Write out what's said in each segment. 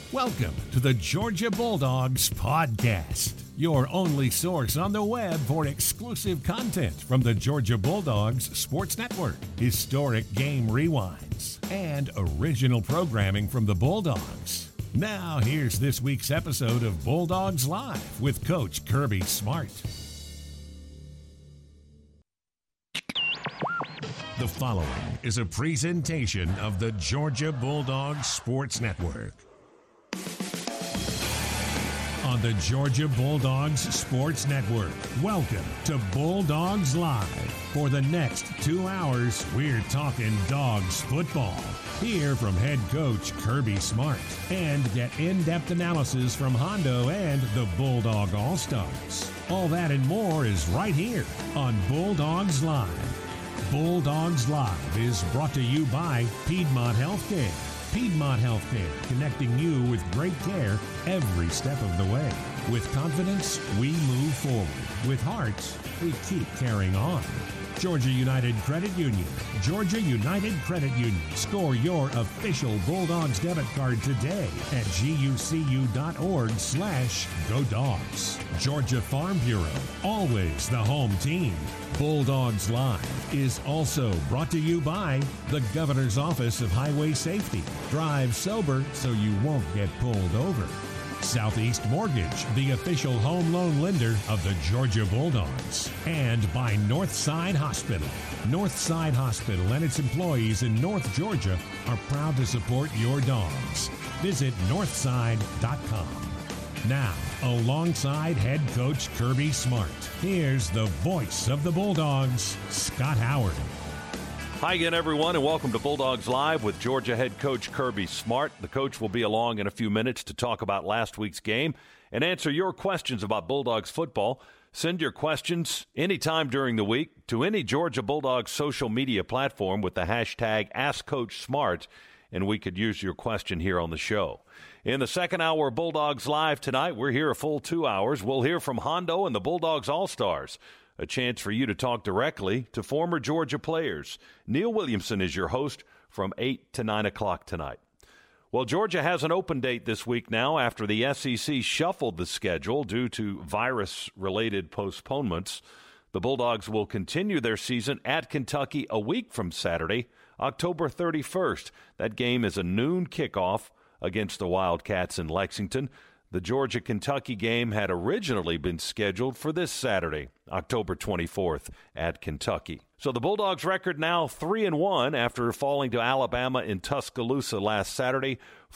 Welcome to the Georgia Bulldogs podcast, your only source on the web for exclusive content from the Georgia Bulldogs Sports Network, historic game rewinds, and original programming from the Bulldogs. Now, here's this week's episode of Bulldogs Live with Coach Kirby Smart. The following is a presentation of the Georgia Bulldogs Sports Network. On the Georgia Bulldogs Sports Network, welcome to Bulldogs Live. For the next 2 hours, we're talking Dogs football. Hear from head coach Kirby Smart and get in-depth analysis from Hondo and the Bulldog All-Stars. All that and more is right here on Bulldogs Live. Bulldogs Live is brought to you by Piedmont Healthcare. Piedmont Healthcare, connecting you with great care every step of the way. With confidence, we move forward. With hearts, we keep carrying on. Georgia United Credit Union. Georgia United Credit Union. Score your official Bulldogs debit card today at gucu.org/GoDogs. Georgia Farm Bureau. Always the home team. Bulldogs Live is also brought to you by the Governor's Office of Highway Safety. Drive sober so you won't get pulled over. Southeast Mortgage, the official home loan lender of the Georgia Bulldogs. And by Northside Hospital. Northside Hospital and its employees in North Georgia are proud to support your dogs. Visit northside.com. Now, alongside head coach Kirby Smart, here's the voice of the Bulldogs, Scott Howard. Hi again, everyone, and welcome to Bulldogs Live with Georgia head coach Kirby Smart. The coach will be along in a few minutes to talk about last week's game and answer your questions about Bulldogs football. Send your questions anytime during the week to any Georgia Bulldogs social media platform with the hashtag AskCoachSmart, and we could use your question here on the show. In the second hour of Bulldogs Live tonight, we're here a full 2 hours. We'll hear from Hondo and the Bulldogs All-Stars. A chance for you to talk directly to former Georgia players. Neil Williamson is your host from 8 to 9 o'clock tonight. Well, Georgia has an open date this week now after the SEC shuffled the schedule due to virus-related postponements. The Bulldogs will continue their season at Kentucky a week from Saturday, October 31st. That game is a noon kickoff against the Wildcats in Lexington. The Georgia-Kentucky game had originally been scheduled for this Saturday, October 24th, at Kentucky. So the Bulldogs' record now 3-1 after falling to Alabama in Tuscaloosa last Saturday,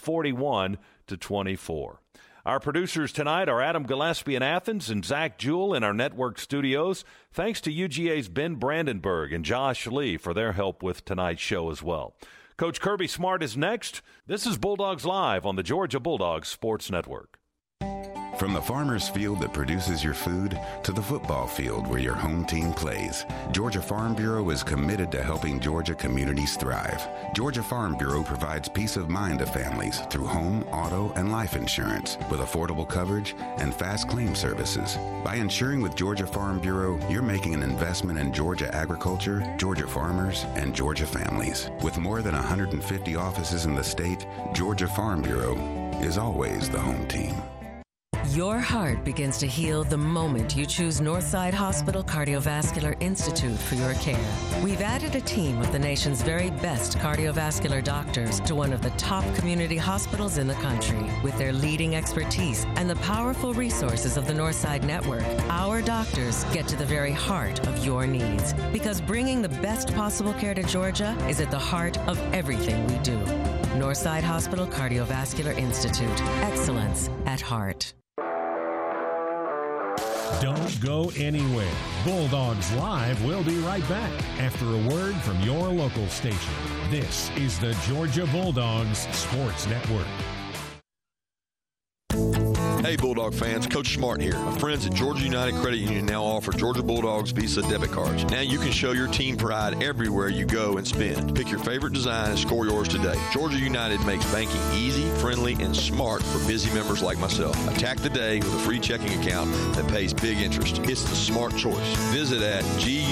41-24. Our producers tonight are Adam Gillespie in Athens and Zach Jewell in our network studios. Thanks to UGA's Ben Brandenburg and Josh Lee for their help with tonight's show as well. Coach Kirby Smart is next. This is Bulldogs Live on the Georgia Bulldogs Sports Network. From the farmer's field that produces your food to the football field where your home team plays, Georgia Farm Bureau is committed to helping Georgia communities thrive. Georgia Farm Bureau provides peace of mind to families through home, auto, and life insurance with affordable coverage and fast claim services. By insuring with Georgia Farm Bureau, you're making an investment in Georgia agriculture, Georgia farmers, and Georgia families. With more than 150 offices in the state, Georgia Farm Bureau is always the home team. Your heart begins to heal the moment you choose Northside Hospital Cardiovascular Institute for your care. We've added a team of the nation's very best cardiovascular doctors to one of the top community hospitals in the country. With their leading expertise and the powerful resources of the Northside Network, our doctors get to the very heart of your needs. Because bringing the best possible care to Georgia is at the heart of everything we do. Northside Hospital Cardiovascular Institute. Excellence at heart. Don't go anywhere. Bulldogs Live will be right back after a word from your local station. This is the Georgia Bulldogs Sports Network. Hey Bulldog fans, Coach Smart here. My friends at Georgia United Credit Union now offer Georgia Bulldogs Visa debit cards. Now you can show your team pride everywhere you go and spend. Pick your favorite design and score yours today. Georgia United makes banking easy, friendly, and smart for busy members like myself. Attack the day with a free checking account that pays big interest. It's the smart choice. Visit at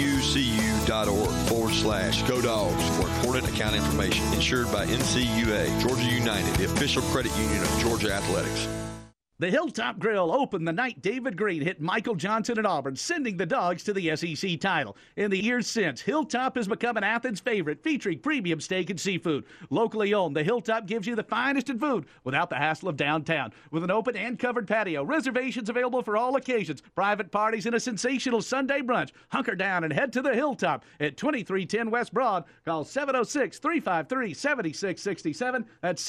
gucu.org/Go Dogs for important account information. Insured by NCUA. Georgia United, the official credit union of Georgia Athletics. The Hilltop Grill opened the night David Green hit Michael Johnson at Auburn, sending the Dogs to the SEC title. In the years since, Hilltop has become an Athens favorite, featuring premium steak and seafood. Locally owned, the Hilltop gives you the finest in food without the hassle of downtown. With an open and covered patio, reservations available for all occasions, private parties, and a sensational Sunday brunch. Hunker down and head to the Hilltop at 2310 West Broad. Call 706-353-7667. That's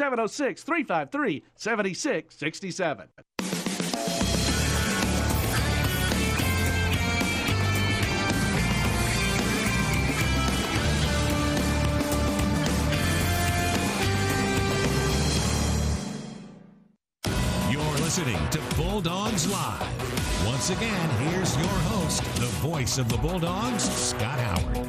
706-353-7667. Listening to Bulldogs Live. Once again, here's your host, the voice of the Bulldogs, Scott Howard.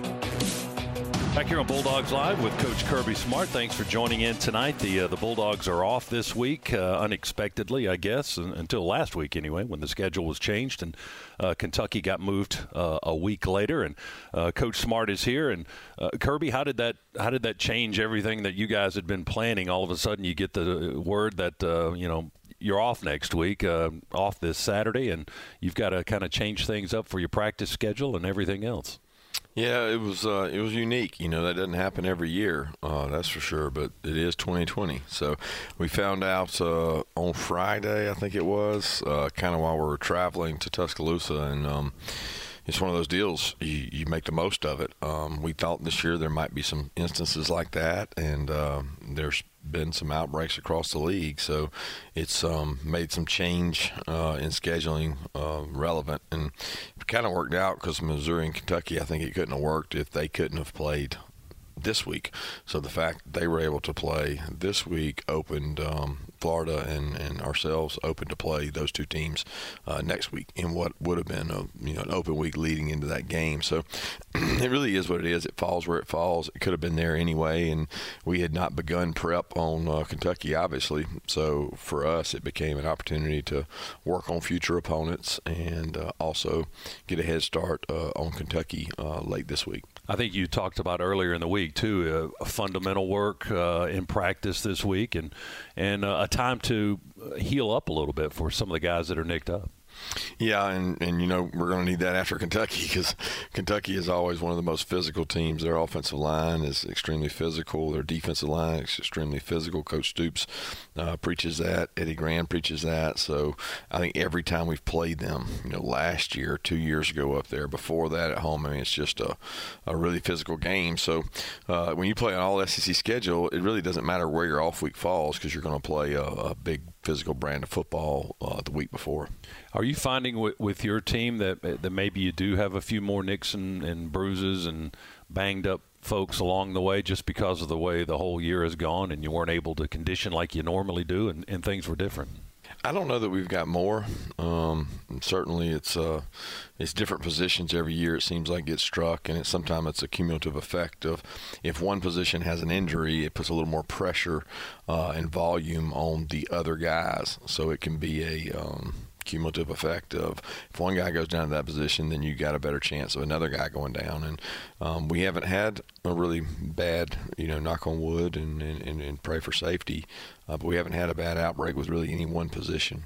Back here on Bulldogs Live with Coach Kirby Smart. Thanks for joining in tonight. The Bulldogs are off this week, unexpectedly, I guess, until last week anyway, when the schedule was changed and Kentucky got moved a week later. And Coach Smart is here. And Kirby, how did that change everything that you guys had been planning? All of a sudden, you get the word that you're off next week, off this Saturday, and you've got to kind of change things up for your practice schedule and everything else. Yeah, it was unique. That doesn't happen every year, that's for sure. But it is 2020. So we found out on Friday, I think it was, kind of while we were traveling to Tuscaloosa, and it's one of those deals. You make the most of it. We thought this year there might be some instances like that, and there's been some outbreaks across the league, so it's made some change in scheduling relevant, and it kind of worked out because Missouri and Kentucky, I think it couldn't have worked if they couldn't have played this week. So the fact that they were able to play this week opened Florida and ourselves open to play those two teams next week in what would have been an open week leading into that game. So it really is what it is. It falls where it falls. It could have been there anyway, and we had not begun prep on Kentucky, obviously. So for us, it became an opportunity to work on future opponents and also get a head start on Kentucky late this week. I think you talked about earlier in the week, too, fundamental work in practice this week and a time to heal up a little bit for some of the guys that are nicked up. Yeah, and we're going to need that after Kentucky because Kentucky is always one of the most physical teams. Their offensive line is extremely physical. Their defensive line is extremely physical. Coach Stoops preaches that. Eddie Gran preaches that. So I think every time we've played them, last year, 2 years ago up there, before that at home, it's just a really physical game. So when you play an all-SEC schedule, it really doesn't matter where your off week falls because you're going to play a big physical brand of football the week before. Are you finding with your team that maybe you do have a few more nicks and bruises and banged up folks along the way just because of the way the whole year has gone and you weren't able to condition like you normally do and things were different? I don't know that we've got more. Certainly it's different positions every year. It seems like gets struck, and sometimes it's a cumulative effect of if one position has an injury, it puts a little more pressure and volume on the other guys. So it can be a cumulative effect of if one guy goes down to that position, then you got a better chance of another guy going down. And we haven't had a really bad, knock on wood and pray for safety, but we haven't had a bad outbreak with really any one position.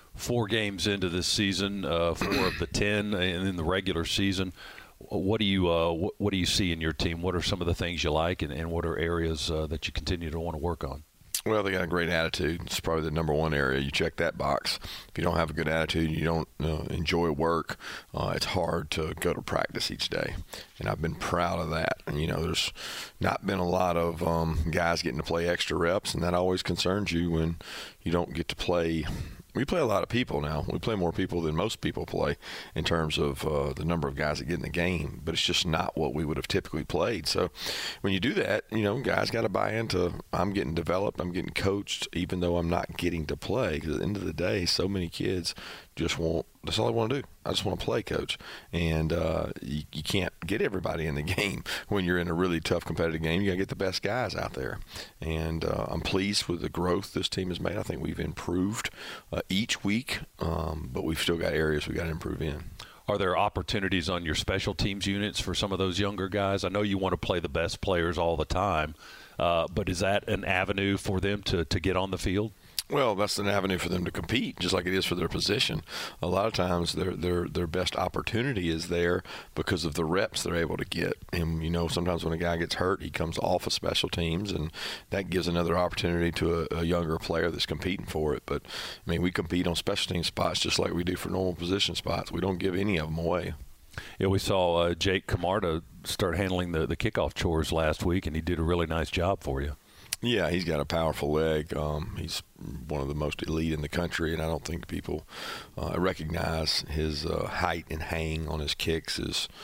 4 games into this season, 4 of the 10 in the regular season. What do you see in your team? What are some of the things you like, and what are areas that you continue to want to work on? Well, they got a great attitude. It's probably the number one area. You check that box. If you don't have a good attitude, you don't enjoy work, it's hard to go to practice each day. And I've been proud of that. And, there's not been a lot of guys getting to play extra reps, and that always concerns you when you don't get to play we play a lot of people now. We play more people than most people play in terms of the number of guys that get in the game, but it's just not what we would have typically played. So when you do that, guys got to buy into, I'm getting developed, I'm getting coached, even though I'm not getting to play. Because at the end of the day, so many kids just that's all I want to do. I just want to play, coach. And you can't get everybody in the game when you're in a really tough competitive game. You got to get the best guys out there. And I'm pleased with the growth this team has made. I think we've improved each week, but we've still got areas we got to improve in. Are there opportunities on your special teams units for some of those younger guys? I know you want to play the best players all the time, but is that an avenue for them to get on the field? Well, that's an avenue for them to compete, just like it is for their position. A lot of times their best opportunity is there because of the reps they're able to get. And, sometimes when a guy gets hurt, he comes off of special teams, and that gives another opportunity to a younger player that's competing for it. But, we compete on special team spots just like we do for normal position spots. We don't give any of them away. Yeah, we saw Jake Camarda start handling the kickoff chores last week, and he did a really nice job for you. Yeah, he's got a powerful leg. He's one of the most elite in the country, and I don't think people recognize his height and hang on his kicks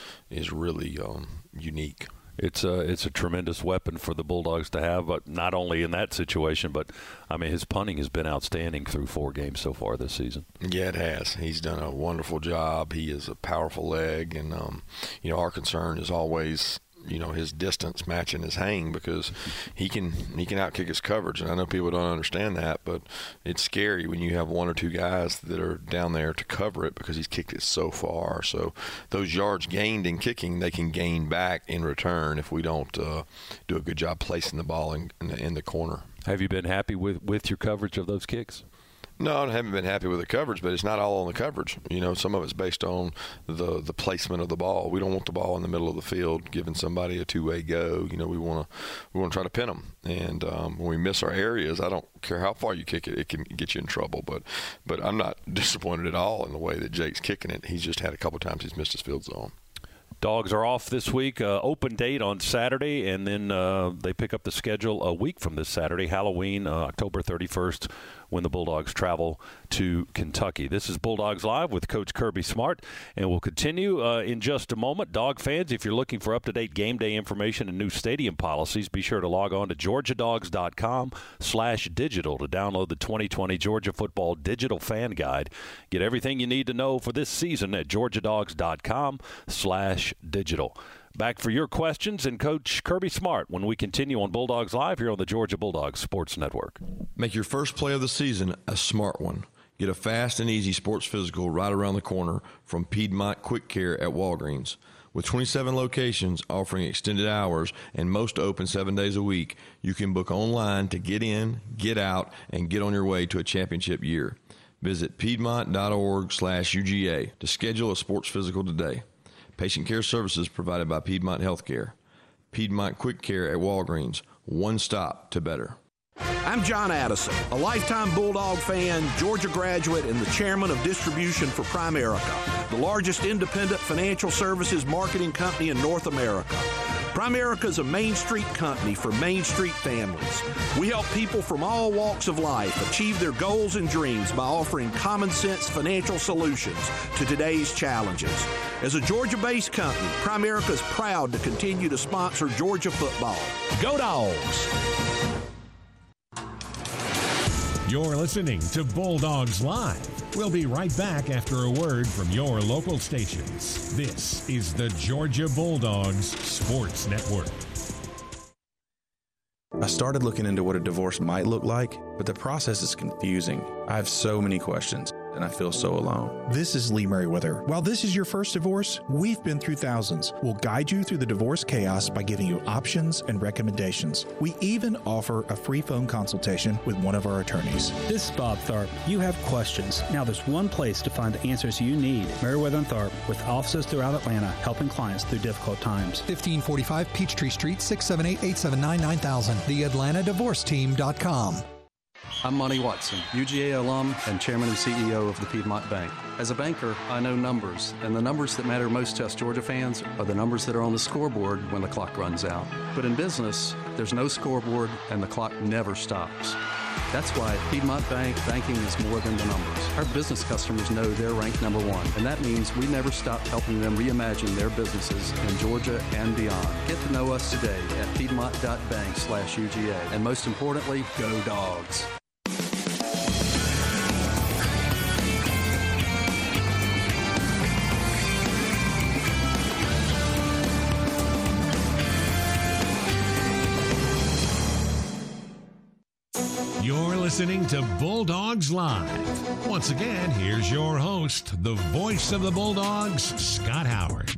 is really unique. It's a tremendous weapon for the Bulldogs to have, but not only in that situation, but his punting has been outstanding through 4 games so far this season. Yeah, it has. He's done a wonderful job. He is a powerful leg, and our concern is always his distance matching his hang, because he can outkick his coverage. And I know people don't understand that, but it's scary when you have 1 or 2 guys that are down there to cover it because he's kicked it so far. So those yards gained in kicking, they can gain back in return if we don't do a good job placing the ball in the corner. Have you been happy with your coverage of those kicks? No, I haven't been happy with the coverage, but it's not all on the coverage. Some of it's based on the placement of the ball. We don't want the ball in the middle of the field giving somebody a two-way go. We want to try to pin them. And when we miss our areas, I don't care how far you kick it, it can get you in trouble. But I'm not disappointed at all in the way that Jake's kicking it. He's just had a couple times he's missed his field zone. Dogs are off this week. Open date on Saturday, and then they pick up the schedule a week from this Saturday, Halloween, October 31st, when the Bulldogs travel to Kentucky. This is Bulldogs Live with Coach Kirby Smart, and we'll continue in just a moment. Dog fans, if you're looking for up-to-date game day information and new stadium policies, be sure to log on to georgiadogs.com/digital to download the 2020 Georgia Football Digital Fan Guide. Get everything you need to know for this season at georgiadogs.com/digital. Back for your questions and Coach Kirby Smart when we continue on Bulldogs Live here on the Georgia Bulldogs Sports Network. Make your first play of the season a smart one. Get a fast and easy sports physical right around the corner from Piedmont Quick Care at Walgreens. With 27 locations offering extended hours and most open 7 days a week, you can book online to get in, get out, and get on your way to a championship year. Visit piedmont.org/UGA to schedule a sports physical today. Patient care services provided by Piedmont Healthcare. Piedmont Quick Care at Walgreens. One stop to better. I'm John Addison, a lifetime Bulldog fan, Georgia graduate, and the chairman of distribution for Primerica, the largest independent financial services marketing company in North America. Primerica is a Main Street company for Main Street families. We help people from all walks of life achieve their goals and dreams by offering common sense financial solutions to today's challenges. As a Georgia-based company, Primerica is proud to continue to sponsor Georgia football. Go Dogs! You're listening to Bulldogs Live. We'll be right back after a word from your local stations. This is the Georgia Bulldogs Sports Network. I started looking into what a divorce might look like, but the process is confusing. I have so many questions, and I feel so alone. This is Lee Merriweather. While this is your first divorce, we've been through thousands. We'll guide you through the divorce chaos by giving you options and recommendations. We even offer a free phone consultation with one of our attorneys. This is Bob Tharp. You have questions. Now there's one place to find the answers you need. Merriweather and Tharp, with offices throughout Atlanta, helping clients through difficult times. 1545 Peachtree Street, 678-879-9000. TheAtlantaDivorceTeam.com. I'm Monty Watson, UGA alum and chairman and CEO of the Piedmont Bank. As a banker, I know numbers, and the numbers that matter most to us Georgia fans are the numbers that are on the scoreboard when the clock runs out. But in business, there's no scoreboard and the clock never stops. That's why at Piedmont Bank, banking is more than the numbers. Our business customers know they're ranked number one, and that means we never stop helping them reimagine their businesses in Georgia and beyond. Get to know us today at piedmont.bank/UGA. And most importantly, go Dogs. You're listening to Bulldogs Live. Once again, here's your host, the voice of the Bulldogs, Scott Howard.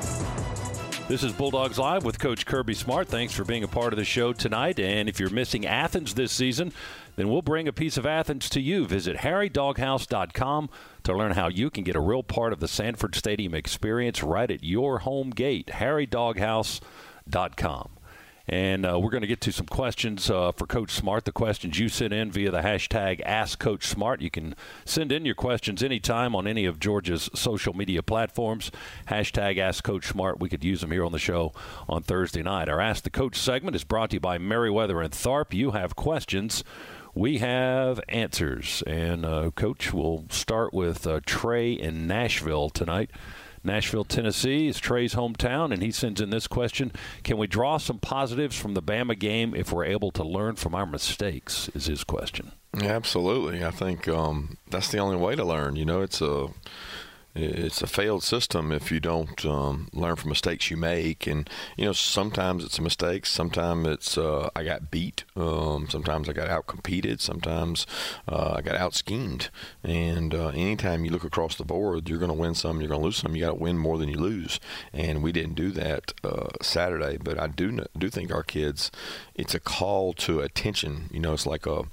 This is Bulldogs Live with Coach Kirby Smart. Thanks for being a part of the show tonight. And if you're missing Athens this season, then we'll bring a piece of Athens to you. Visit harrydoghouse.com to learn how you can get a real part of the Sanford Stadium experience right at your home gate, harrydoghouse.com. And we're going to get to some questions for Coach Smart, the questions you sent in via the hashtag AskCoachSmart. You can send in your questions anytime on any of Georgia's social media platforms. Hashtag AskCoachSmart. We could use them here on the show on Thursday night. Our Ask the Coach segment is brought to you by Meriwether and Tharp. You have questions. We have answers. And, Coach, we'll start with Trey in Nashville tonight. Nashville, Tennessee is Trey's hometown, and he sends in this question. Can we draw some positives from the Bama game if we're able to learn from our mistakes, is his question. Yeah, absolutely. I think that's the only way to learn. You know, it's a failed system if you don't learn from mistakes you make. And, you know, sometimes it's a mistake. Sometimes it's I got beat. Sometimes I got out-competed. Sometimes I got out-schemed. And anytime you look across the board, you're going to win some, you're going to lose some. You got to win more than you lose. And we didn't do that Saturday. But I do think our kids, it's a call to attention. You know, it's like, I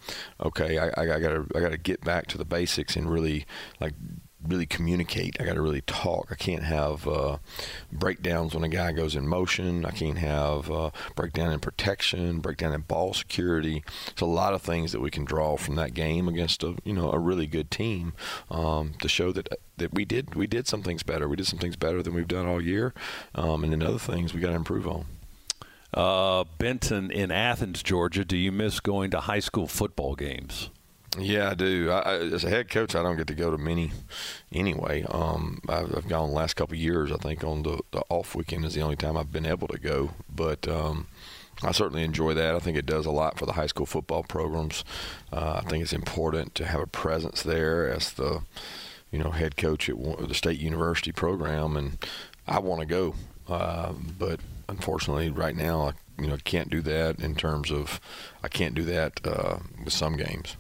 got to get back to the basics and really communicate. I got to really talk. I can't have breakdowns when a guy goes in motion. I can't have breakdown in protection, breakdown in ball security. There's a lot of things that we can draw from that game against a really good team to show that we did some things better. We did some things better than we've done all year, and then other things we got to improve on. Benton in Athens, Georgia. Do you miss going to high school football games? Yeah, I do. As a head coach, I don't get to go to many anyway. I've gone the last couple of years. I think on the off weekend is the only time I've been able to go. But I certainly enjoy that. I think it does a lot for the high school football programs. I think it's important to have a presence there as the head coach at the state university program, and I want to go. But unfortunately, right now, I can't do that in terms of I can't do that with some games.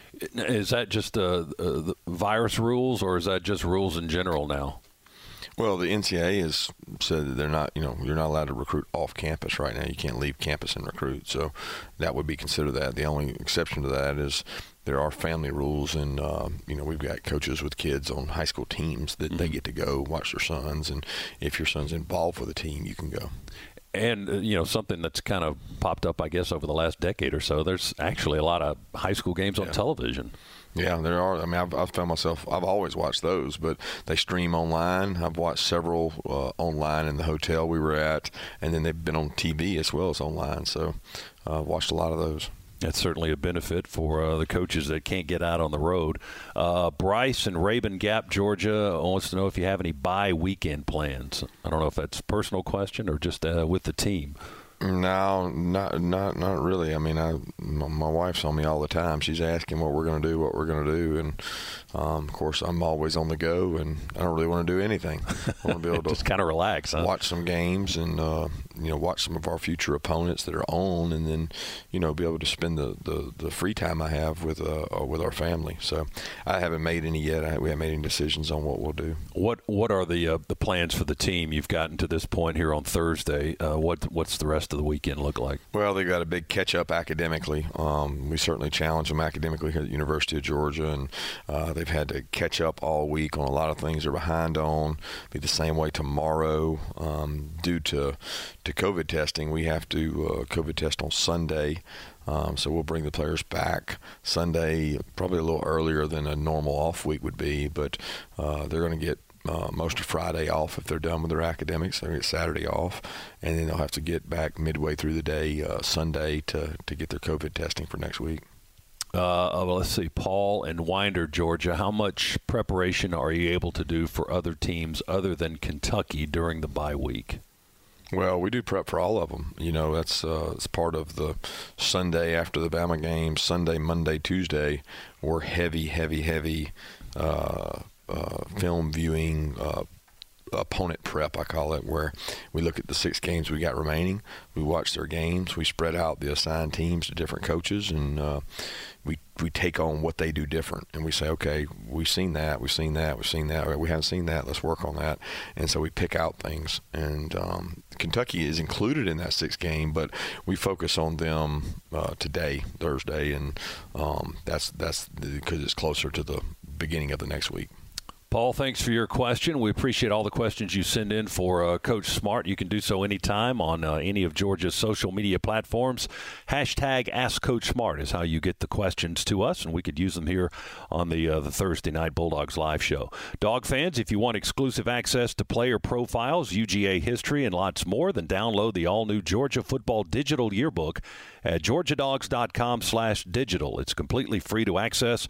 Is that just the virus rules, or is that just rules in general now? Well, the NCAA has said that they're not, you're not allowed to recruit off campus right now. You can't leave campus and recruit. So that would be considered that. The only exception to that is there are family rules, and, we've got coaches with kids on high school teams that they get to go watch their sons. And if your son's involved with a team, you can go. And, something that's kind of popped up, I guess, over the last decade or so, there's actually a lot of high school games on television. Yeah, there are. I mean, I've found myself, I've always watched those, but they stream online. I've watched several online in the hotel we were at, and then they've been on TV as well as online. So I've watched a lot of those. That's certainly a benefit for the coaches that can't get out on the road. Bryce in Rabun Gap, Georgia, wants to know if you have any bye weekend plans. I don't know if that's a personal question or just with the team. No, not really. I mean, my wife's on me all the time. She's asking what we're going to do, and of course, I'm always on the go, and I don't really want to do anything. I want to be able to just kind of relax, watch some games, and watch some of our future opponents that are on, and then be able to spend the free time I have with our family. So I haven't made any yet. We haven't made any decisions on what we'll do. What are the plans for the team? You've gotten to this point here on Thursday. What's the rest of the weekend look like? Well, they've got a big catch-up academically. We certainly challenge them academically here at the University of Georgia, and they've had to catch up all week on a lot of things they're behind on. Be the same way tomorrow. Due to COVID testing, we have to COVID test on Sunday. So we'll bring the players back Sunday, probably a little earlier than a normal off week would be, but they're going to get most of Friday off if they're done with their academics. They'll get Saturday off, and then they'll have to get back midway through the day Sunday to get their COVID testing for next week. Let's see, Paul and Winder, Georgia. How much preparation are you able to do for other teams other than Kentucky during the bye week? Well, we do prep for all of them. That's it's part of the Sunday after the Bama game, Sunday, Monday, Tuesday. We're heavy film viewing, opponent prep, I call it, where we look at the 6 games we got remaining. We watch their games. We spread out the assigned teams to different coaches, and we take on what they do different. And we say, okay, we've seen that. We haven't seen that. Let's work on that. And so we pick out things. And Kentucky is included in that 6th game, but we focus on them today, Thursday, and that's because it's closer to the beginning of the next week. Paul, thanks for your question. We appreciate all the questions you send in for Coach Smart. You can do so anytime on any of Georgia's social media platforms. Hashtag #AskCoachSmart is how you get the questions to us, and we could use them here on the Thursday Night Bulldogs live show. Dog fans, if you want exclusive access to player profiles, UGA history, and lots more, then download the all-new Georgia Football Digital Yearbook at georgiadogs.com/digital. It's completely free to access.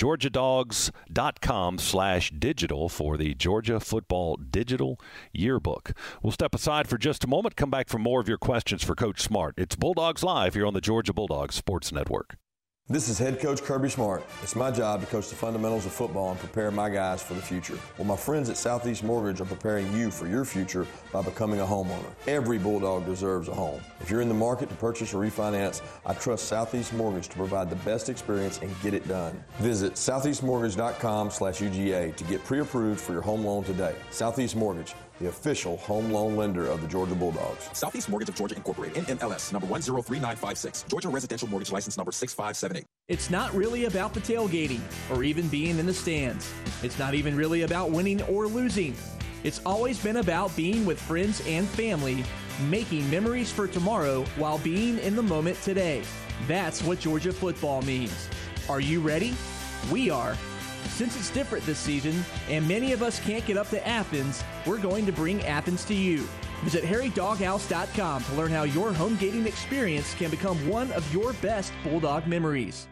georgiadogs.com/digital for the Georgia Football Digital Yearbook. We'll step aside for just a moment, come back for more of your questions for Coach Smart. It's Bulldogs Live here on the Georgia Bulldogs Sports Network. This is head coach Kirby Smart. It's my job to coach the fundamentals of football and prepare my guys for the future. Well, my friends at Southeast Mortgage are preparing you for your future by becoming a homeowner. Every Bulldog deserves a home. If you're in the market to purchase or refinance, I trust Southeast Mortgage to provide the best experience and get it done. Visit southeastmortgage.com/UGA to get pre-approved for your home loan today. Southeast Mortgage, the official home loan lender of the Georgia Bulldogs. Southeast Mortgage of Georgia Incorporated, NMLS, number 103956, Georgia Residential Mortgage License number 6578. It's not really about the tailgating or even being in the stands. It's not even really about winning or losing. It's always been about being with friends and family, making memories for tomorrow while being in the moment today. That's what Georgia football means. Are you ready? We are. Since it's different this season, and many of us can't get up to Athens, we're going to bring Athens to you. Visit HarryDoghouse.com to learn how your home gating experience can become one of your best Bulldog memories.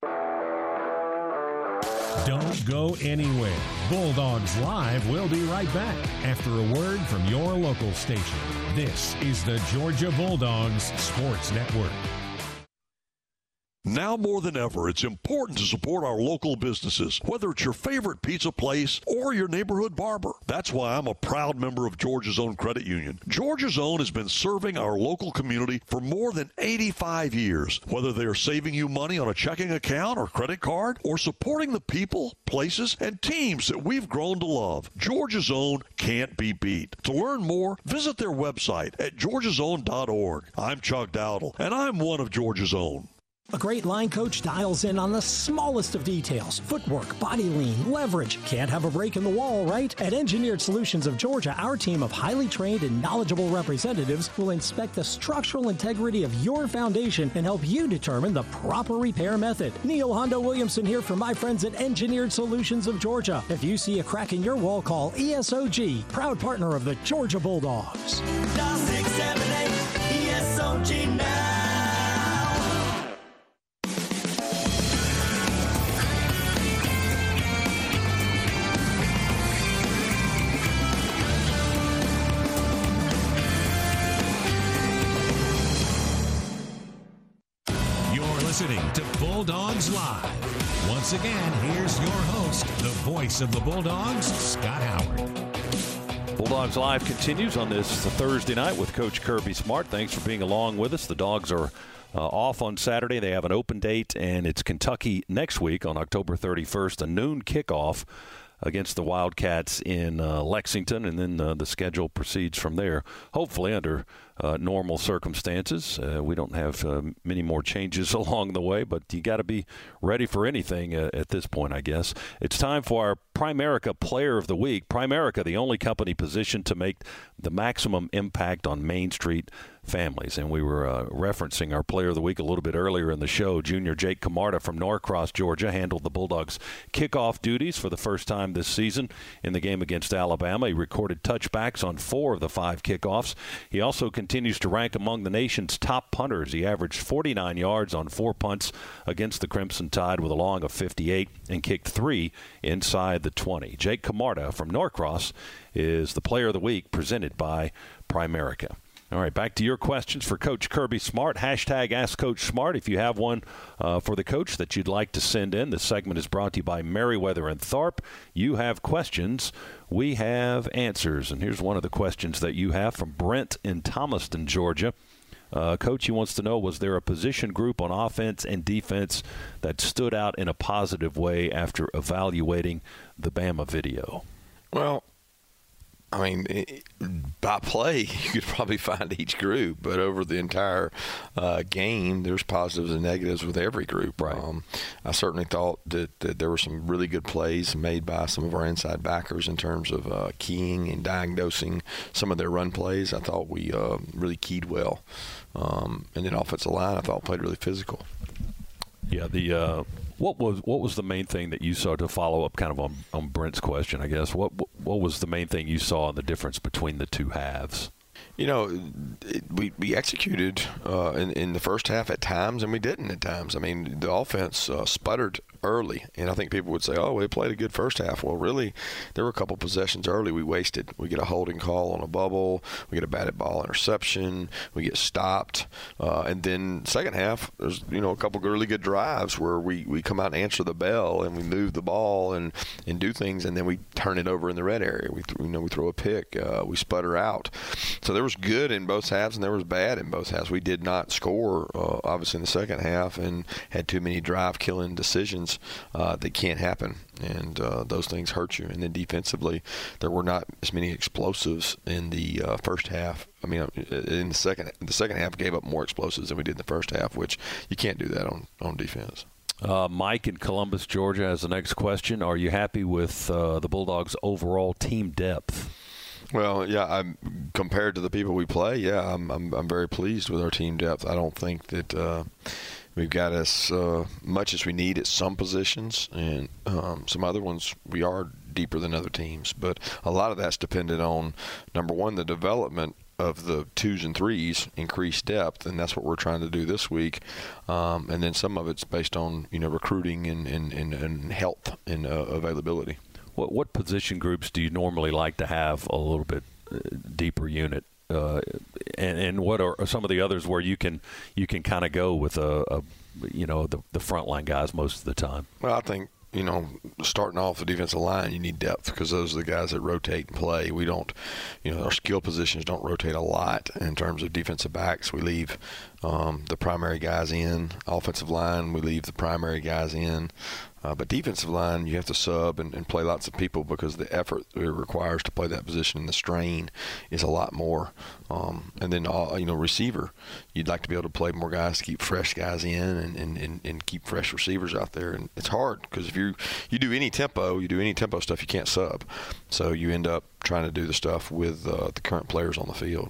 Don't go anywhere. Bulldogs Live will be right back after a word from your local station. This is the Georgia Bulldogs Sports Network. Now more than ever, it's important to support our local businesses, whether it's your favorite pizza place or your neighborhood barber. That's why I'm a proud member of Georgia's Own Credit Union. Georgia's Own has been serving our local community for more than 85 years. Whether they're saving you money on a checking account or credit card, or supporting the people, places, and teams that we've grown to love, Georgia's Own can't be beat. To learn more, visit their website at georgiasown.org. I'm Chuck Dowdle, and I'm one of Georgia's Own. A great line coach dials in on the smallest of details. Footwork, body lean, leverage. Can't have a break in the wall, right? At Engineered Solutions of Georgia, our team of highly trained and knowledgeable representatives will inspect the structural integrity of your foundation and help you determine the proper repair method. Neil Hondo Williamson here from my friends at Engineered Solutions of Georgia. If you see a crack in your wall, call ESOG, proud partner of the Georgia Bulldogs. Dial 678 ESOG now. Listening to Bulldogs Live. Once again, here's your host, the voice of the Bulldogs, Scott Howard. Bulldogs Live continues on this Thursday night with Coach Kirby Smart. Thanks for being along with us. The Dogs are off on Saturday. They have an open date, and it's Kentucky next week on October 31st, a noon kickoff against the Wildcats in Lexington, and then the schedule proceeds from there, hopefully under normal circumstances. We don't have many more changes along the way, but you got to be ready for anything at this point, I guess. It's time for our Primerica Player of the Week. Primerica, the only company positioned to make the maximum impact on Main Street families. And we were referencing our Player of the Week a little bit earlier in the show. Junior Jake Camarda from Norcross, Georgia, handled the Bulldogs' kickoff duties for the first time this season in the game against Alabama. He recorded touchbacks on 4 of the 5 kickoffs. He also continues to rank among the nation's top punters. He averaged 49 yards on 4 punts against the Crimson Tide with a long of 58 and kicked 3 inside the 20. Jake Camarda from Norcross is the Player of the Week presented by Primerica. All right, back to your questions for Coach Kirby Smart. Hashtag Ask Coach Smart if you have one for the coach that you'd like to send in. This segment is brought to you by Merriweather and Tharp. You have questions, we have answers. And here's one of the questions that you have from Brent in Thomaston, Georgia. Coach, he wants to know, was there a position group on offense and defense that stood out in a positive way after evaluating the Bama video? Well, I mean, by play, you could probably find each group, but over the entire game, there's positives and negatives with every group. Right. I certainly thought that there were some really good plays made by some of our inside backers in terms of keying and diagnosing some of their run plays. I thought we really keyed well. And then offensive line, I thought played really physical. Yeah, what was the main thing that you saw, to follow up kind of on Brent's question, I guess? What was the main thing you saw in the difference between the two halves? You know, we executed in the first half at times, and we didn't at times. I mean, the offense sputtered early, and I think people would say, oh, we played a good first half. Well, really, there were a couple possessions early we wasted. We get a holding call on a bubble. We get a batted ball interception. We get stopped. And then second half, there's, a couple really good drives where we come out and answer the bell, and we move the ball and do things, and then we turn it over in the red area. We throw a pick. We sputter out. So there was good in both halves, and there was bad in both halves. We did not score, obviously, in the second half, and had too many drive-killing decisions that can't happen, and those things hurt you. And then defensively, there were not as many explosives in the first half. I mean, in the second half, gave up more explosives than we did in the first half, which you can't do that on defense. Mike in Columbus, Georgia, has the next question. Are you happy with the Bulldogs' overall team depth? Well, yeah, compared to the people we play, yeah, I'm very pleased with our team depth. I don't think that we've got as much as we need at some positions, and some other ones we are deeper than other teams. But a lot of that's dependent on, number one, the development of the 2s and 3s, increased depth, and that's what we're trying to do this week. And then some of it's based on recruiting and health and availability. What position groups do you normally like to have a little bit deeper unit? And what are some of the others where you can kind of go with the frontline guys most of the time? Well, I think starting off the defensive line, you need depth because those are the guys that rotate and play. We don't, our skill positions don't rotate a lot in terms of defensive backs. We leave the primary guys in. Offensive line, we leave the primary guys in. But defensive line, you have to sub and play lots of people because the effort it requires to play that position and the strain is a lot more. And then, receiver, you'd like to be able to play more guys to keep fresh guys in and keep fresh receivers out there. And it's hard because if you do any tempo stuff, you can't sub. So you end up trying to do the stuff with the current players on the field.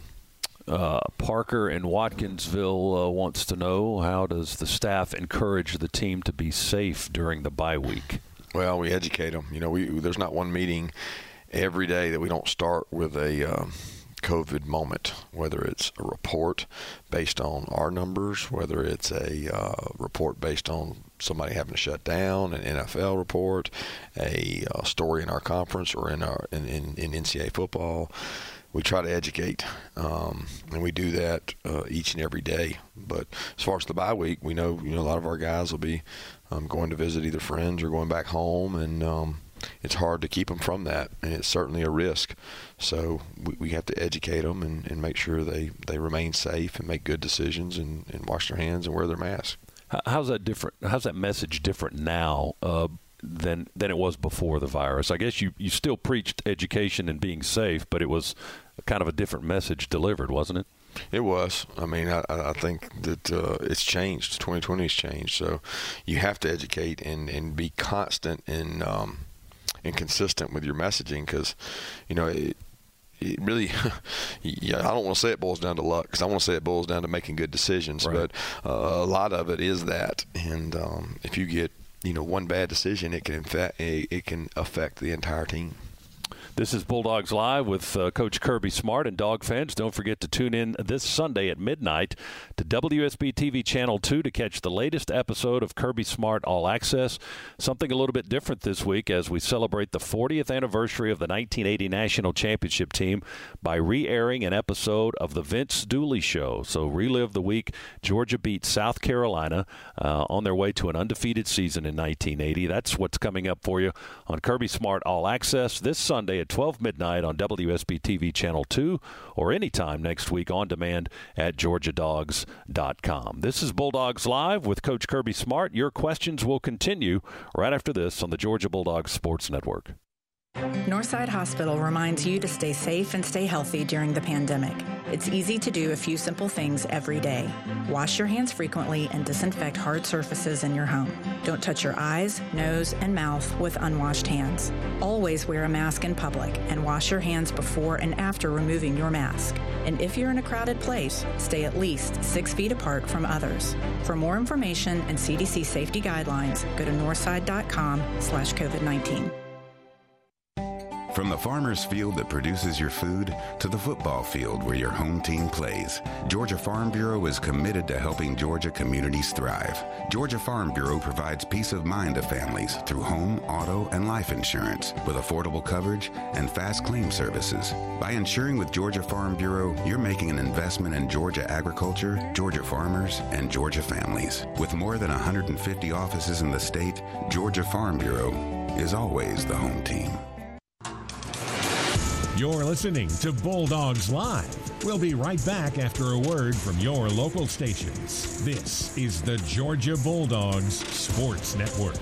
Parker in Watkinsville wants to know, how does the staff encourage the team to be safe during the bye week? Well, we educate them. There's not one meeting every day that we don't start with a COVID moment, whether it's a report based on our numbers, whether it's a report based on somebody having to shut down, an NFL report, a story in our conference or in NCAA football. We try to educate, and we do that each and every day. But as far as the bye week, we know a lot of our guys will be going to visit either friends or going back home, and it's hard to keep them from that, and it's certainly a risk. So we have to educate them and make sure they remain safe and make good decisions and wash their hands and wear their mask. How's that different? How's that message different now than it was before the virus? I guess you still preached education and being safe, but it was kind of a different message delivered, wasn't it? It was. I mean, I think that it's changed. 2020 has changed. So you have to educate and be constant in and consistent with your messaging, because, it really, I don't want to say it boils down to luck, because I want to say it boils down to making good decisions. Right. But a lot of it is that. And if you get, one bad decision, it can affect the entire team. This is Bulldogs Live with Coach Kirby Smart, and dog fans, don't forget to tune in this Sunday at midnight to WSB TV Channel 2 to catch the latest episode of Kirby Smart All Access. Something a little bit different this week as we celebrate the 40th anniversary of the 1980 National Championship team by re-airing an episode of the Vince Dooley Show. So relive the week Georgia beat South Carolina on their way to an undefeated season in 1980. That's what's coming up for you on Kirby Smart All Access this Sunday at 12 midnight on WSB TV Channel 2, or anytime next week on demand at GeorgiaDogs.com. This is Bulldogs Live with Coach Kirby Smart. Your questions will continue right after this on the Georgia Bulldogs Sports Network. Northside Hospital reminds you to stay safe and stay healthy during the pandemic. It's easy to do a few simple things every day. Wash your hands frequently and disinfect hard surfaces in your home. Don't touch your eyes, nose, and mouth with unwashed hands. Always wear a mask in public and wash your hands before and after removing your mask. And if you're in a crowded place, stay at least 6 feet apart from others. For more information and CDC safety guidelines, go to northside.com/COVID-19. From the farmer's field that produces your food to the football field where your home team plays, Georgia Farm Bureau is committed to helping Georgia communities thrive. Georgia Farm Bureau provides peace of mind to families through home, auto, and life insurance with affordable coverage and fast claim services. By insuring with Georgia Farm Bureau, you're making an investment in Georgia agriculture, Georgia farmers, and Georgia families. With more than 150 offices in the state, Georgia Farm Bureau is always the home team. You're listening to Bulldogs Live. We'll be right back after a word from your local stations. This is the Georgia Bulldogs Sports Network.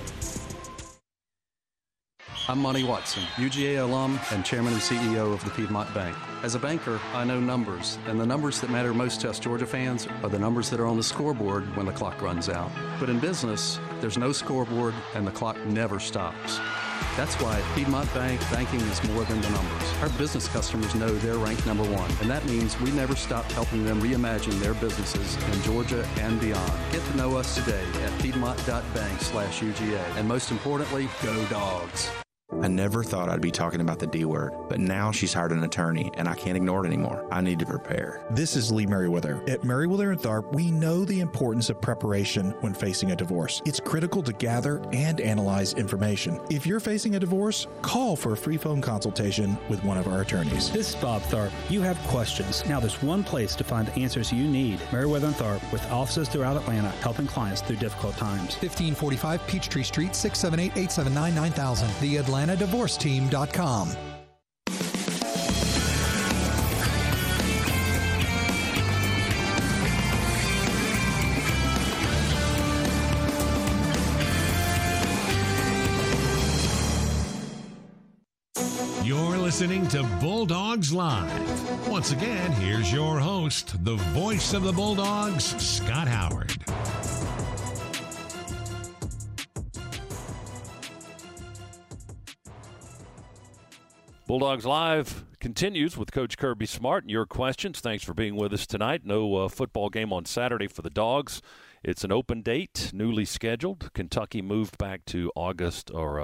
I'm Monty Watson, UGA alum and chairman and CEO of the Piedmont Bank. As a banker, I know numbers, and the numbers that matter most to us Georgia fans are the numbers that are on the scoreboard when the clock runs out. But in business, there's no scoreboard and the clock never stops. That's why at Piedmont Bank, banking is more than the numbers. Our business customers know they're ranked number one, and that means we never stop helping them reimagine their businesses in Georgia and beyond. Get to know us today at piedmont.bank/UGA. And most importantly, go Dogs. I never thought I'd be talking about the D word, but now she's hired an attorney, and I can't ignore it anymore. I need to prepare. This is Lee Merriweather. At Merriweather & Tharp, we know the importance of preparation when facing a divorce. It's critical to gather and analyze information. If you're facing a divorce, call for a free phone consultation with one of our attorneys. This is Bob Tharp. You have questions. Now there's one place to find the answers you need. Merriweather & Tharp, with offices throughout Atlanta, helping clients through difficult times. 1545 Peachtree Street, 678-879-9000. The AtlantaDivorceTeam.com. You're listening to Bulldogs Live. Once again, here's your host, the voice of the Bulldogs, Scott Howard. Bulldogs Live continues with Coach Kirby Smart and your questions. Thanks for being with us tonight. No football game on Saturday for the Dogs. It's an open date, newly scheduled. Kentucky moved back to October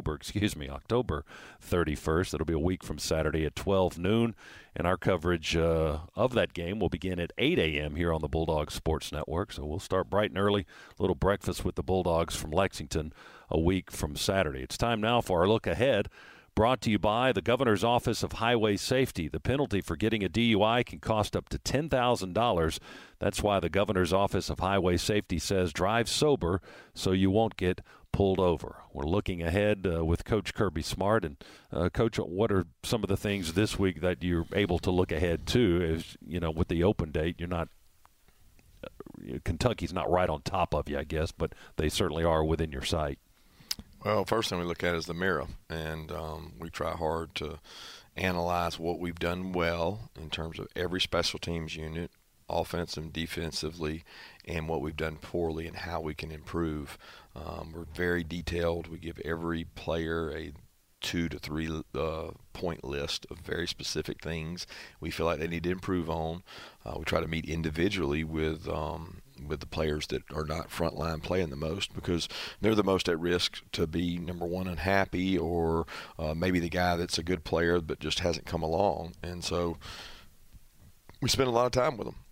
31st. It'll be a week from Saturday at 12 noon. And our coverage of that game will begin at 8 a.m. here on the Bulldogs Sports Network. So we'll start bright and early. A little breakfast with the Bulldogs from Lexington a week from Saturday. It's time now for our look ahead. Brought to you by the Governor's Office of Highway Safety. The penalty for getting a DUI can cost up to $10,000. That's why the Governor's Office of Highway Safety says drive sober so you won't get pulled over. We're looking ahead with Coach Kirby Smart. And, Coach, what are some of the things this week that you're able to look ahead to? Is, with the open date, you're not Kentucky's not right on top of you, I guess, but they certainly are within your sight. Well, first thing we look at is the mirror, and we try hard to analyze what we've done well in terms of every special teams unit, offensive and defensively, and what we've done poorly and how we can improve. We're very detailed. We give every player a 2 to 3 point list of very specific things we feel like they need to improve on. We try to meet individually with the players that are not frontline playing the most, because they're the most at risk to be, number one, unhappy, or maybe the guy that's a good player but just hasn't come along. And so we spend a lot of time with them.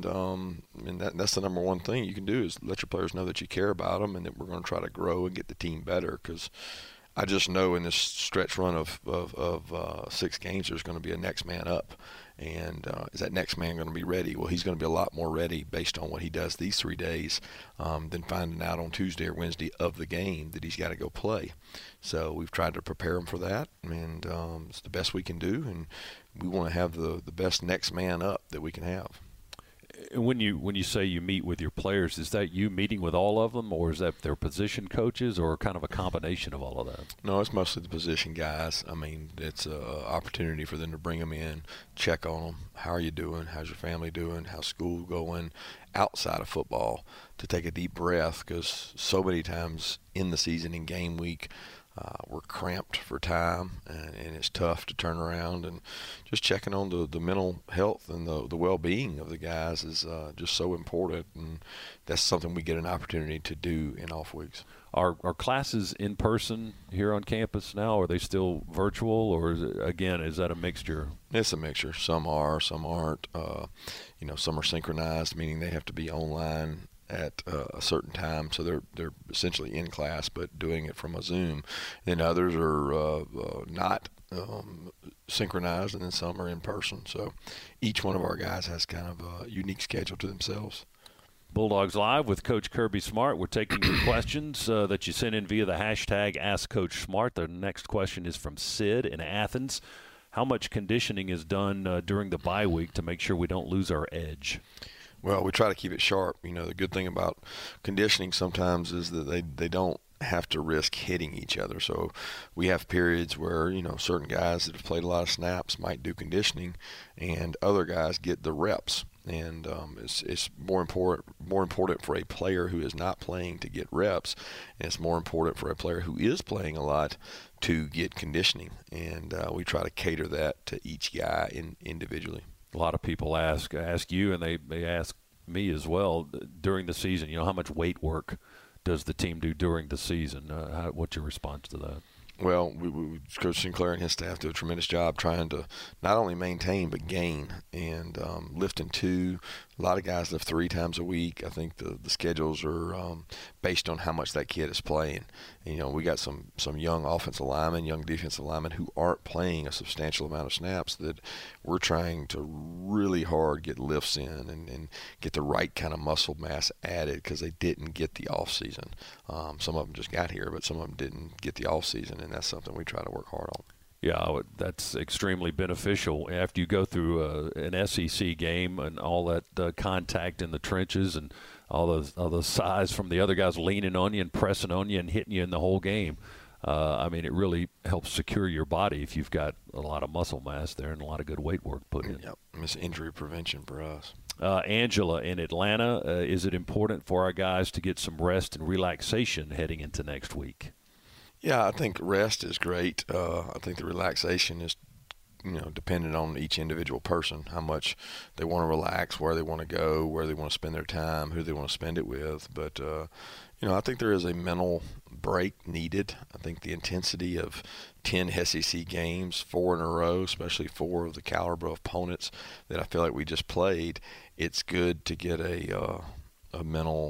And that's the number one thing you can do, is let your players know that you care about them and that we're going to try to grow and get the team better. Because I just know in this stretch run of 6 games, there's going to be a next man up. And is that next man going to be ready? Well, he's going to be a lot more ready based on what he does these 3 days than finding out on Tuesday or Wednesday of the game that he's got to go play. So we've tried to prepare him for that, and it's the best we can do. And we want to have the best next man up that we can have. When you say you meet with your players, is that you meeting with all of them, or is that their position coaches, or kind of a combination of all of that? No, it's mostly the position guys. I mean, it's an opportunity for them to bring them in, check on them. How are you doing? How's your family doing? How's school going? Outside of football, to take a deep breath, because so many times in the season, in game week, we're cramped for time, and it's tough to turn around. And just checking on the mental health and the well-being of the guys is just so important, and that's something we get an opportunity to do in off weeks. Are classes in person here on campus now? Are they still virtual, or is that a mixture? It's a mixture. Some are, some aren't. Some are synchronized, meaning they have to be online at a certain time, so they're essentially in class but doing it from a Zoom. Then others are not synchronized, and then some are in person. So each one of our guys has kind of a unique schedule to themselves. Bulldogs Live with Coach Kirby Smart. We're taking your questions that you sent in via the hashtag #AskCoachSmart. The next question is from Sid in Athens. How much conditioning is done during the bye week to make sure we don't lose our edge? Well, we try to keep it sharp. The good thing about conditioning sometimes is that they don't have to risk hitting each other. So we have periods where, certain guys that have played a lot of snaps might do conditioning, and other guys get the reps. And it's more important for a player who is not playing to get reps, and it's more important for a player who is playing a lot to get conditioning. And we try to cater that to each guy individually. A lot of people ask you, and they ask me as well during the season. How much weight work does the team do during the season? What's your response to that? Well, Coach Sinclair and his staff do a tremendous job trying to not only maintain but gain, and lifting 2. A lot of guys lift 3 times a week. I think the schedules are based on how much that kid is playing. And, we got some young offensive linemen, young defensive linemen who aren't playing a substantial amount of snaps that we're trying to really hard get lifts in and get the right kind of muscle mass added, because they didn't get the off season. Some of them just got here, but some of them didn't get the off season, and that's something we try to work hard on. Yeah, that's extremely beneficial after you go through an SEC game and all that contact in the trenches and all the size from the other guys leaning on you and pressing on you and hitting you in the whole game. It really helps secure your body if you've got a lot of muscle mass there and a lot of good weight work put in. Yep, it's injury prevention for us. Angela in Atlanta, is it important for our guys to get some rest and relaxation heading into next week? Yeah, I think rest is great. I think the relaxation is, dependent on each individual person, how much they want to relax, where they want to go, where they want to spend their time, who they want to spend it with. But, I think there is a mental break needed. I think the intensity of 10 SEC games, 4 in a row, especially 4 of the caliber of opponents that I feel like we just played, it's good to get a mental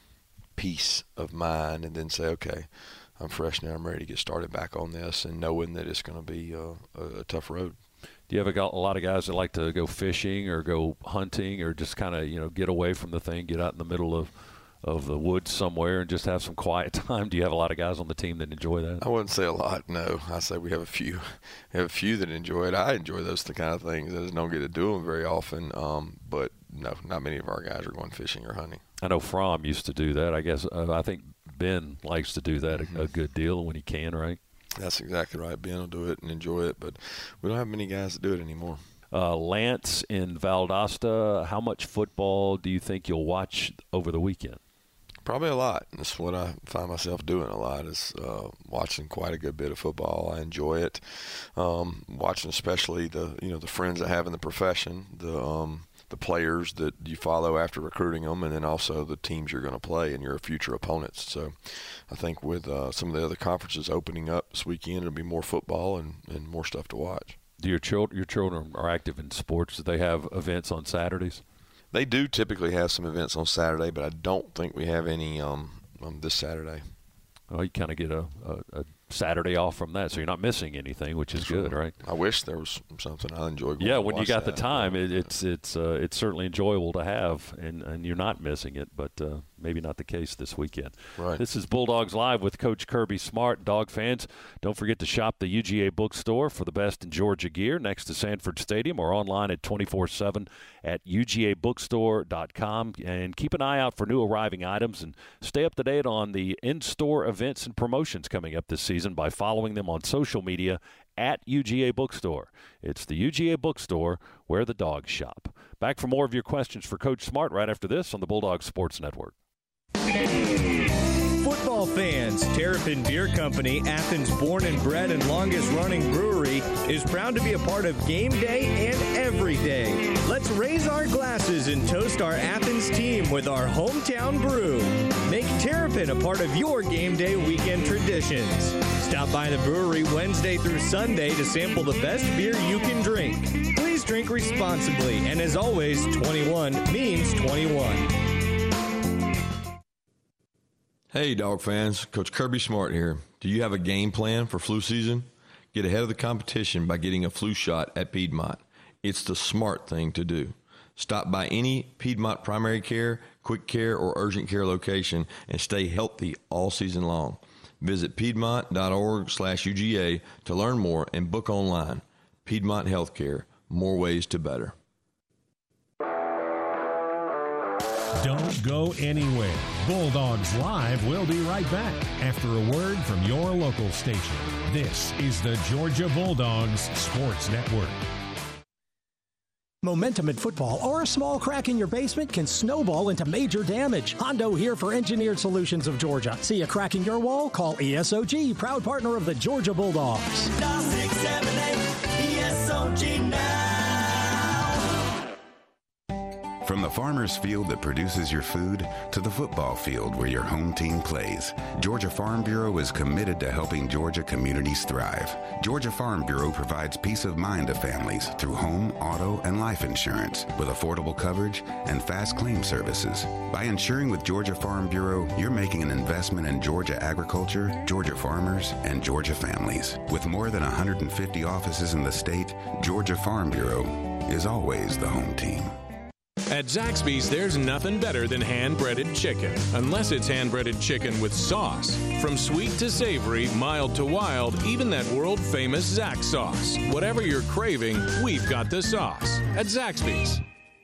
peace of mind and then say, okay, I'm fresh now. I'm ready to get started back on this, and knowing that it's going to be a tough road. Do you have a lot of guys that like to go fishing or go hunting or just kind of get away from the thing, get out in the middle of the woods somewhere and just have some quiet time? Do you have a lot of guys on the team that enjoy that? I wouldn't say a lot, no. I say we have a few. We have a few that enjoy it. I enjoy those kind of things. I just don't get to do them very often. But no, not many of our guys are going fishing or hunting. I know Fromm used to do that. I guess I think Ben likes to do that a good deal when he can, right? That's exactly right. Ben will do it and enjoy it, but we don't have many guys that do it anymore. Lance in Valdosta, how much football do you think you'll watch over the weekend? Probably a lot. That's what I find myself doing a lot, is watching quite a good bit of football. I enjoy it. Watching especially the friends I have in the profession, the players that you follow after recruiting them, and then also the teams you're going to play and your future opponents. So I think with some of the other conferences opening up this weekend, it'll be more football and more stuff to watch. Do your children are active in sports? Do they have events on Saturdays? They do typically have some events on Saturday, but I don't think we have any this Saturday. Well, you kind of get a Saturday off from that, so you're not missing anything, which is good, right? I wish there was something I enjoy. Yeah, when you got the time, it's certainly enjoyable to have, and you're not missing it, but maybe not the case this weekend. Right. This is Bulldogs Live with Coach Kirby Smart. Dog fans, don't forget to shop the UGA bookstore for the best in Georgia gear next to Sanford Stadium, or online at 24/7 at UGAbookstore.com. And keep an eye out for new arriving items, and stay up to date on the in-store events and promotions coming up this season by following them on social media at UGA Bookstore. It's the UGA Bookstore where the dogs shop. Back for more of your questions for Coach Smart right after this on the Bulldogs Sports Network. Football fans, Terrapin Beer Company, Athens' born and bred and longest-running brewery, is proud to be a part of game day and every day. Let's raise our glasses and toast our Athens team with our hometown brew. Make Terrapin a part of your game day weekend traditions. Stop by the brewery Wednesday through Sunday to sample the best beer you can drink. Please drink responsibly, and as always, 21 means 21. Hey, dog fans. Coach Kirby Smart here. Do you have a game plan for flu season? Get ahead of the competition by getting a flu shot at Piedmont. It's the smart thing to do. Stop by any Piedmont primary care, quick care, or urgent care location and stay healthy all season long. Visit piedmont.org/UGA to learn more and book online. Piedmont Healthcare. More ways to better. Don't go anywhere. Bulldogs Live will be right back after a word from your local station. This is the Georgia Bulldogs Sports Network. Momentum in football or a small crack in your basement can snowball into major damage. Hondo here for Engineered Solutions of Georgia. See a crack in your wall? Call ESOG, proud partner of the Georgia Bulldogs. Star 678 ESOG now. From the farmer's field that produces your food to the football field where your home team plays, Georgia Farm Bureau is committed to helping Georgia communities thrive. Georgia Farm Bureau provides peace of mind to families through home, auto, and life insurance with affordable coverage and fast claim services. By insuring with Georgia Farm Bureau, you're making an investment in Georgia agriculture, Georgia farmers, and Georgia families. With more than 150 offices in the state, Georgia Farm Bureau is always the home team. At Zaxby's, there's nothing better than hand-breaded chicken, unless it's hand-breaded chicken with sauce. From sweet to savory, mild to wild, even that world-famous Zax sauce. Whatever you're craving, we've got the sauce at Zaxby's.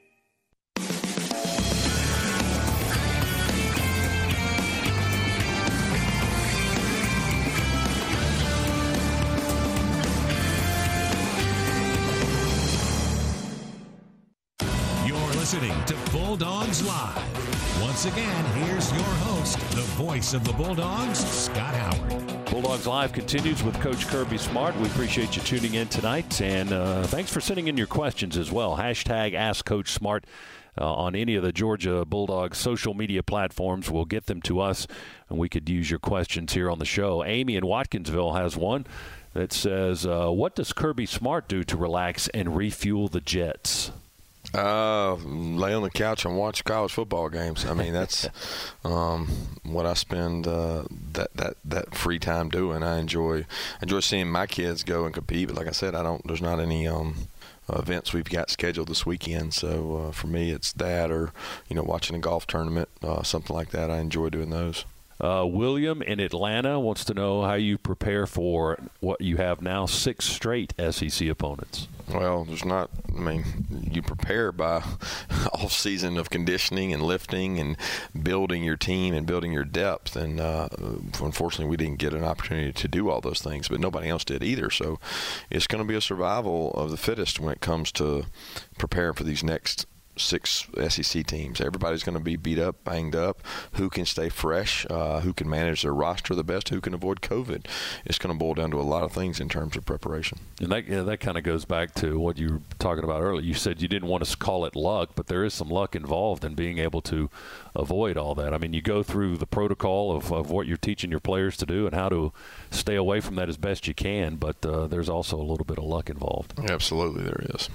Listening to Bulldogs Live. Once again, here's your host, the voice of the Bulldogs, Scott Howard. Bulldogs Live continues with Coach Kirby Smart. We appreciate you tuning in tonight, and thanks for sending in your questions as well. Hashtag Ask Coach Smart on any of the Georgia Bulldogs social media platforms. We'll get them to us, and we could use your questions here on the show. Amy in Watkinsville has one that says, what does Kirby Smart do to relax and refuel the Jets? Lay on the couch and watch college football games. I mean, that's what I spend that free time doing. I enjoy seeing my kids go and compete. But like I said, there's not any events we've got scheduled this weekend. So for me, it's that or watching a golf tournament, something like that. I enjoy doing those. William in Atlanta wants to know how you prepare for what you have now 6 straight SEC opponents. Well, you prepare by off season of conditioning and lifting and building your team and building your depth. And unfortunately, we didn't get an opportunity to do all those things, but nobody else did either. So it's going to be a survival of the fittest when it comes to preparing for these next 6 SEC teams. Everybody's going to be beat up, banged up. Who can stay fresh? Who can manage their roster the best? Who can avoid COVID? It's going to boil down to a lot of things in terms of preparation. And that kind of goes back to what you were talking about earlier. You said you didn't want to call it luck, but there is some luck involved in being able to avoid all that. I mean, you go through the protocol of what you're teaching your players to do and how to stay away from that as best you can, but there's also a little bit of luck involved. Absolutely, there is.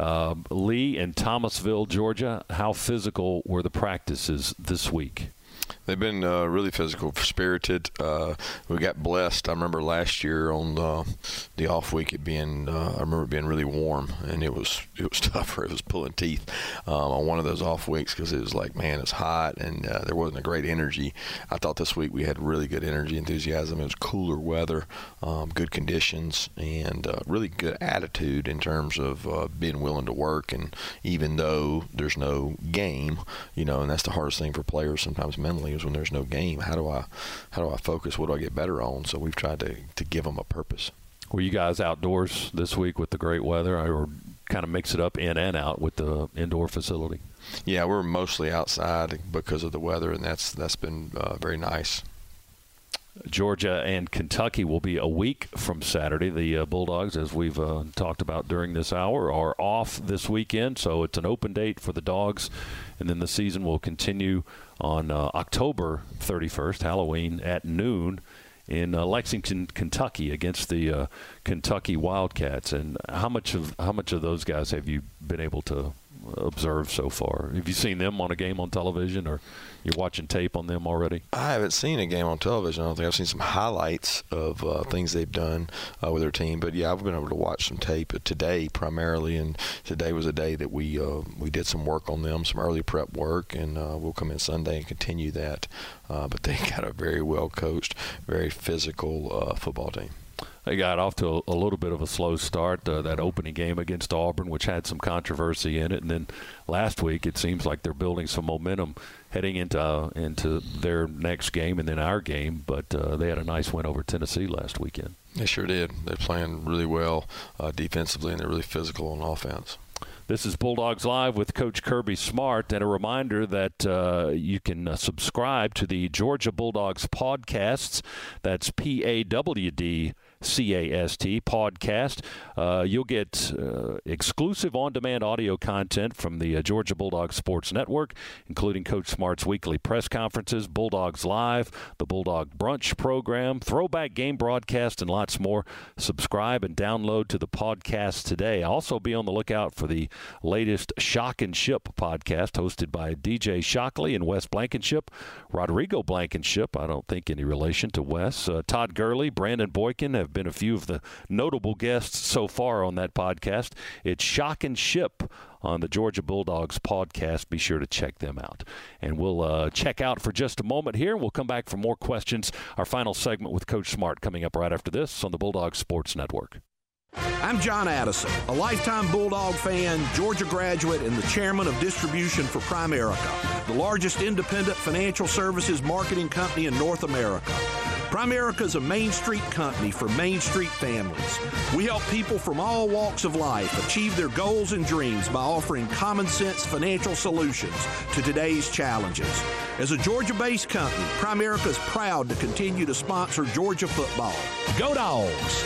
Lee in Thomasville, Georgia, how physical were the practices this week? They've been really physical, spirited. We got blessed. I remember last year on the off week, it being I remember it being really warm, and it was tougher. It was pulling teeth on one of those off weeks because it was like, man, it's hot, and there wasn't a great energy. I thought this week we had really good energy, enthusiasm. It was cooler weather, good conditions, and really good attitude in terms of being willing to work. And even though there's no game, and that's the hardest thing for players sometimes mentally, is when there's no game. How do I focus? What do I get better on? So we've tried to give them a purpose. Were you guys outdoors this week with the great weather, or kind of mix it up in and out with the indoor facility? Yeah, we're mostly outside because of the weather, and that's been very nice. Georgia and Kentucky will be a week from Saturday. The Bulldogs, as we've talked about during this hour, are off this weekend, so it's an open date for the Dogs, and then the season will continue on October 31st, Halloween, at noon in Lexington, Kentucky, against the Kentucky Wildcats. And how much of those guys have you been able to observe so far? Have you seen them on a game on television, or you're watching tape on them already? I haven't seen a game on television. I don't think I've seen some highlights of things they've done with their team. But yeah, I've been able to watch some tape today primarily, and today was a day that we did some work on them, some early prep work, and we'll come in Sunday and continue that. But they got a very well coached, very physical football team. They got off to a little bit of a slow start, that opening game against Auburn, which had some controversy in it. And then last week, it seems like they're building some momentum heading into their next game and then our game. But they had a nice win over Tennessee last weekend. They sure did. They're playing really well defensively, and they're really physical on offense. This is Bulldogs Live with Coach Kirby Smart, and a reminder that you can subscribe to the Georgia Bulldogs podcasts. That's PAWDCAST podcast. You'll get exclusive on-demand audio content from the Georgia Bulldogs Sports Network, including Coach Smart's weekly press conferences, Bulldogs Live, the Bulldog Brunch program, throwback game broadcast, and lots more. Subscribe and download to the podcast today. Also be on the lookout for the latest Shock and Ship podcast hosted by DJ Shockley and Wes Blankenship. Rodrigo Blankenship, I don't think any relation to Wes. Todd Gurley, Brandon Boykin have been a few of the notable guests so far on that podcast. It's Shock and Ship on the Georgia Bulldogs podcast. Be sure to check them out. And we'll check out for just a moment here. We'll come back for more questions. Our final segment with Coach Smart coming up right after this on the Bulldogs Sports Network. I'm John Addison, a lifetime Bulldog fan, Georgia graduate, and the chairman of distribution for Primerica, the largest independent financial services marketing company in North America. Primerica is a Main Street company for Main Street families. We help people from all walks of life achieve their goals and dreams by offering common sense financial solutions to today's challenges. As a Georgia-based company, Primerica is proud to continue to sponsor Georgia football. Go Dogs!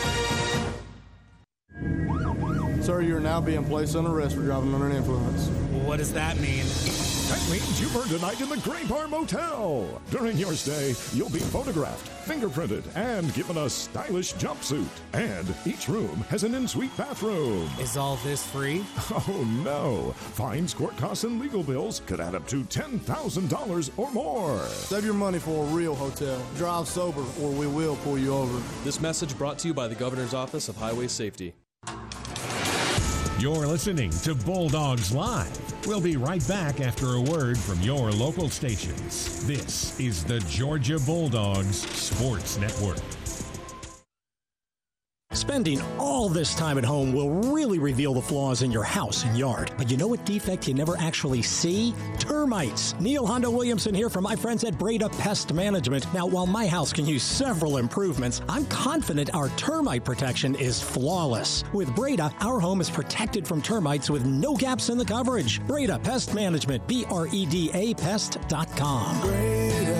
Sir, you are now being placed on arrest for driving under an influence. What does that mean? That means you've earned a night in the Gray Bar Motel. During your stay, you'll be photographed, fingerprinted, and given a stylish jumpsuit. And each room has an en-suite bathroom. Is all this free? Oh, no. Fines, court costs, and legal bills could add up to $10,000 or more. Save your money for a real hotel. Drive sober, or we will pull you over. This message brought to you by the Governor's Office of Highway Safety. You're listening to Bulldogs Live. We'll be right back after a word from your local stations. This is the Georgia Bulldogs Sports Network. Spending all this time at home will really reveal the flaws in your house and yard. But you know what defect you never actually see? Termites. Neil Hondo Williamson here from my friends at Breda Pest Management. Now, while my house can use several improvements, I'm confident our termite protection is flawless. With Breda, our home is protected from termites with no gaps in the coverage. Breda Pest Management, BREDA Pest.com. Breda,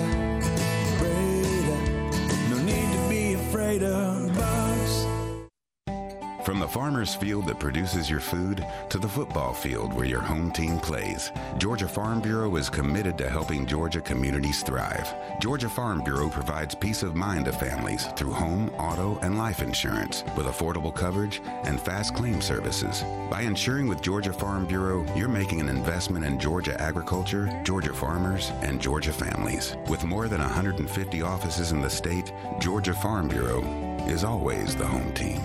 no need to be afraid of bugs. From the farmer's field that produces your food to the football field where your home team plays, Georgia Farm Bureau is committed to helping Georgia communities thrive. Georgia Farm Bureau provides peace of mind to families through home, auto, and life insurance with affordable coverage and fast claim services. By insuring with Georgia Farm Bureau, you're making an investment in Georgia agriculture, Georgia farmers, and Georgia families. With more than 150 offices in the state, Georgia Farm Bureau is always the home team.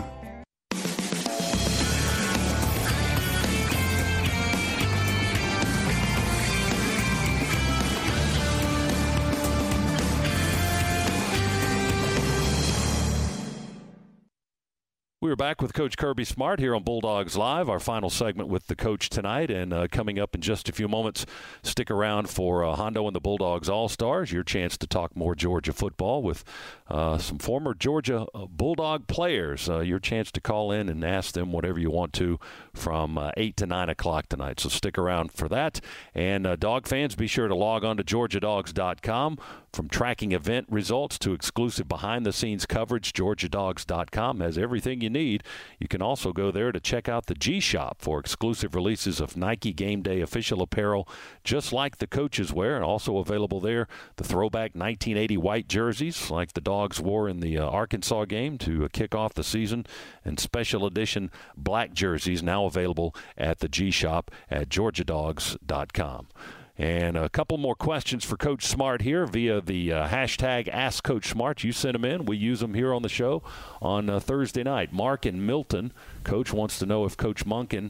We're back with Coach Kirby Smart here on Bulldogs Live, our final segment with the coach tonight. And coming up in just a few moments, stick around for Hondo and the Bulldogs All-Stars, your chance to talk more Georgia football with some former Georgia Bulldog players. Your chance to call in and ask them whatever you want to from 8 to 9 o'clock tonight. So stick around for that. And dog fans, be sure to log on to GeorgiaDogs.com. From tracking event results to exclusive behind-the-scenes coverage, GeorgiaDogs.com has everything you need. You can also go there to check out the G-Shop for exclusive releases of Nike Game Day official apparel, just like the coaches wear, and also available there the throwback 1980 white jerseys like the Dogs wore in the Arkansas game to kick off the season, and special edition black jerseys now available at the G-Shop at GeorgiaDogs.com. And a couple more questions for Coach Smart here via the hashtag AskCoachSmart. You sent them in. We use them here on the show on Thursday night. Mark in Milton, Coach wants to know if Coach Monken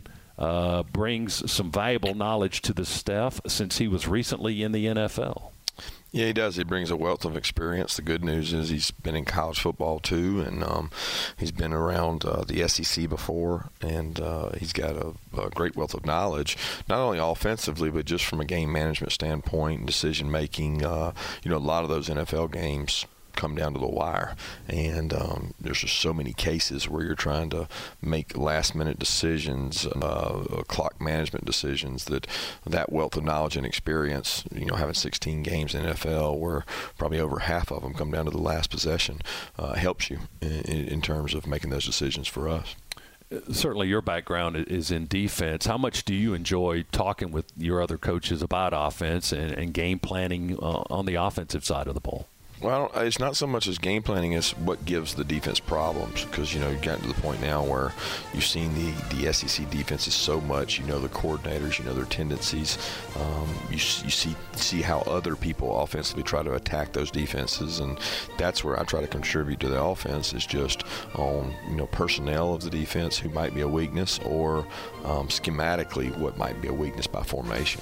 brings some valuable knowledge to the staff since he was recently in the NFL. Yeah, he does. He brings a wealth of experience. The good news is he's been in college football too, and he's been around the SEC before, and he's got a great wealth of knowledge, not only offensively, but just from a game management standpoint and decision making. A lot of those NFL games come down to the wire, and there's just so many cases where you're trying to make last-minute decisions, clock management decisions, that wealth of knowledge and experience, having 16 games in the NFL where probably over half of them come down to the last possession, helps you in terms of making those decisions for us. Certainly your background is in defense. How much do you enjoy talking with your other coaches about offense and game planning on the offensive side of the ball? Well, it's not so much as game planning as what gives the defense problems, because, you've gotten to the point now where you've seen the SEC defenses so much, the coordinators, their tendencies. You see how other people offensively try to attack those defenses, and that's where I try to contribute to the offense, is just on, personnel of the defense who might be a weakness, or schematically what might be a weakness by formation.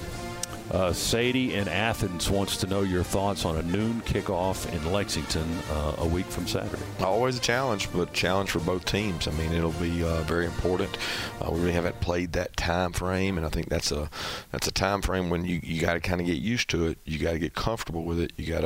Sadie in Athens wants to know your thoughts on a noon kickoff in Lexington a week from Saturday. Always a challenge, but a challenge for both teams. I mean, it'll be very important. We really haven't played that time frame, and I think that's a time frame when you got to kind of get used to it. You got to get comfortable with it. You got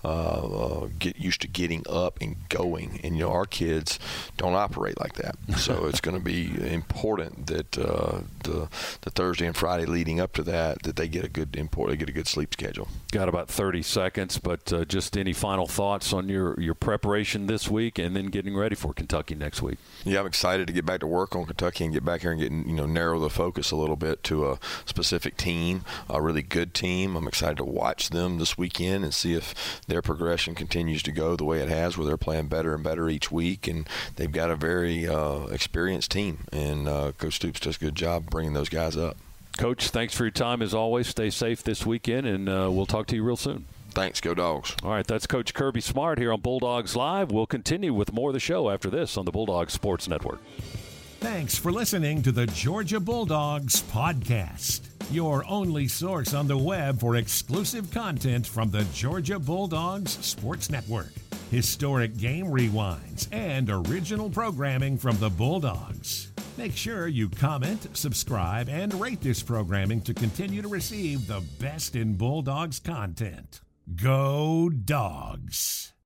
to get used to getting up and going. And our kids don't operate like that, so it's going to be important that the Thursday and Friday leading up to that they get a good sleep schedule. Got about 30 seconds, but just any final thoughts on your preparation this week and then getting ready for Kentucky next week? Yeah, I'm excited to get back to work on Kentucky and get back here and get narrow the focus a little bit to a specific team, a really good team. I'm excited to watch them this weekend and see if their progression continues to go the way it has, where they're playing better and better each week, and they've got a very experienced team, and Coach Stoops does a good job bringing those guys up. Coach, thanks for your time as always. Stay safe this weekend, and we'll talk to you real soon. Thanks. Go Dogs. All right, that's Coach Kirby Smart here on Bulldogs Live. We'll continue with more of the show after this on the Bulldogs Sports Network. Thanks for listening to the Georgia Bulldogs podcast, your only source on the web for exclusive content from the Georgia Bulldogs Sports Network. historic game rewinds, and original programming from the Bulldogs. Make sure you comment, subscribe, and rate this programming to continue to receive the best in Bulldogs content. Go Dogs!